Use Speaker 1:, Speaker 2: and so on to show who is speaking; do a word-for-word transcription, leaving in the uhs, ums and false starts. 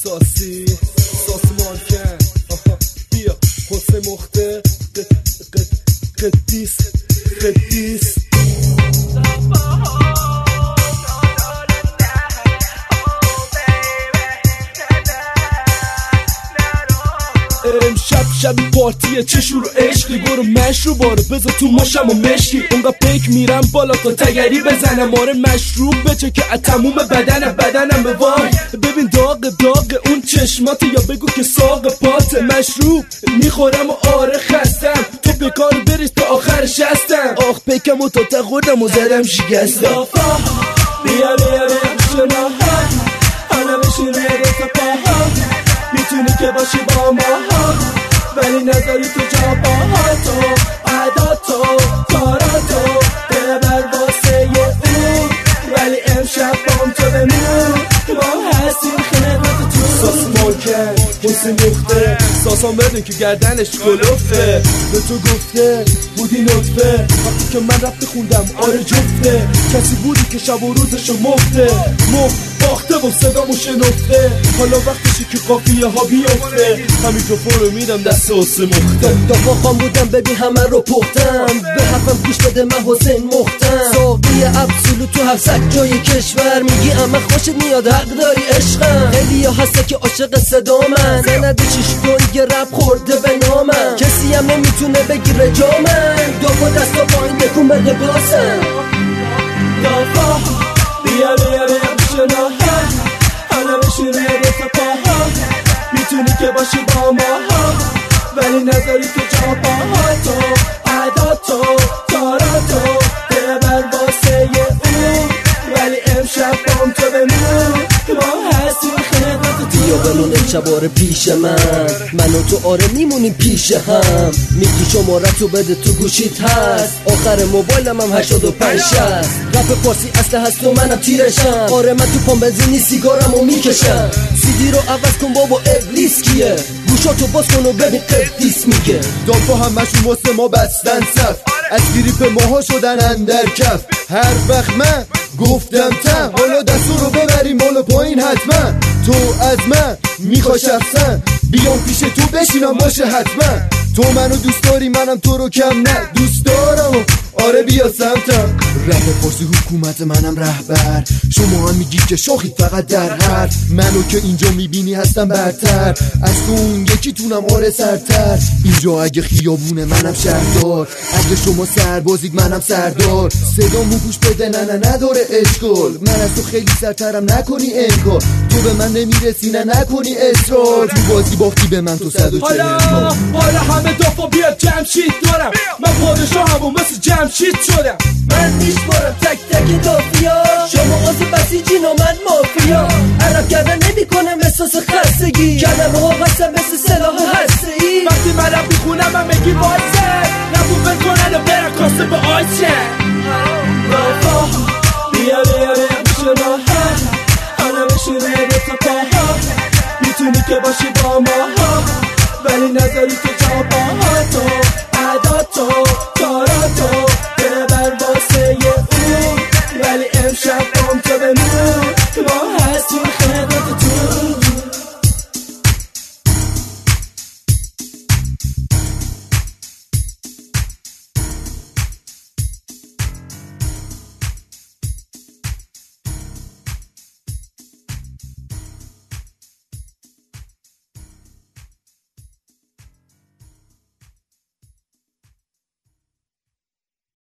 Speaker 1: ساسی ساسی مانکن بیا حسین مخته قدیس قدیس امشب شبی پارتیه چشور و عشقی برو مشروب بارو بذار تو ماشم و مشکی اونقا پیک میرم بالا تا تگری بزنم آره مشروب بچه که اتموم بدنم بدنم به وای ببین داغ داغ اون چشمات یا بگو که ساق پات مشروب میخورم و آره خستم تو بکار بریز تا آخرش هستم آخ پیکم و تا تخوردم و زدم شکستم بیا بیا بیا بشنا حالا بشینه رو تا پاها میتونی که باشی با ما ولی نذاری تو جا باهاتو عداتو کاراتو ببر واسه یه اون ولی امشب بام تو بمون ما هستیم خدمت تو ساس مانکن حسین مخته ساسان بدون که گردنش گلفته به تو گفته بودی نطفه وقتی که من رفته خوندم آره جفته کسی بودی که شب و روزشو مفته مفت باخته و صدامو شنفته حالا وقتشی که قافیه ها بیفته همین توفون رو میدم دست حسین مخته
Speaker 2: دافا خان بودم ببین همه رو پختم به حرفم گوش بده من حسین مختم ساقی ابسولو تو هفت جای کشور میگی اما خوشت میاد حق داری عشقم خیلی ها هسته که عاشق صدا من زنده شیش گل رپ خورده به نامم کسی هم نمیتونه بگیره جامن دافا دستا پایین بکن به لباسم
Speaker 1: دافا بیا بیا بیا بشنا حالا بشینه رو تا پاها میتونی که باشی با ما ولی نذاری تو جا باهاتو عداتو کاراتو ببر واسه یه اون ولی امشب بام تو بمون ما هستیم خدمت تو
Speaker 2: بیا بمون امشب آره پیش من من و تو آره میمونیم پیش هم میگی شماره تو بده تو گوشیت هست آخر موبایلم هم هشتاد و پنج شست رپ پارسی اصل هست و منم تیرشم آره من تو پام بنزینی سیگارمو میکشم سیدی رو عوض کن بابا ابلیس کیه گوشاتو باز کن و ببین قدیس میگه
Speaker 3: دافا همشون واسه ما بستن صف از گریپ ماها شدن اندر کف هر وقت من گفتم تم حالا دستو رو ببریم بالا پایین حتما تو از من میخوای شخصا بیام پیش تو بشینم باشه حتما تو منو دوست داری منم تو رو کم نه دوست دارم و آره بیا سمتم رپ پارسی حکومت منم رهبر شما هم میگید که شاخید فقط در حرف منو که اینجا میبینی هستم برتر از تو اون یکی تونم آره سرتر اینجا اگه خیابونه منم شهردار اگه شما سربازید منم سردار صدامو گوش بده نه نه نداره اشکال من از تو خیلی سرترم نکنی انکار تو به من نمیرسی نه نکنی اصرار تو بازی باختی به من تو صد و چهل
Speaker 1: حالا حالا همه دافا بیا جمشید دارم من پادشاه همون مثل جمشید شدم
Speaker 2: من میشمارم تک تک دافیا شما آزی بسیجین و من مافیا عرب کردن نمی کنم احساس خستگی کلمه ها بستم مثل سلاح هسته ای
Speaker 1: وقتی من رب میخونم من میگی وایسه نبود بکنن و برن کاسته به آیچه دافا بیا بیا بیا بشنا حالا بشینه رو تا پاها میتونی که باشی با ما ولی نذاری تو جا باهاتو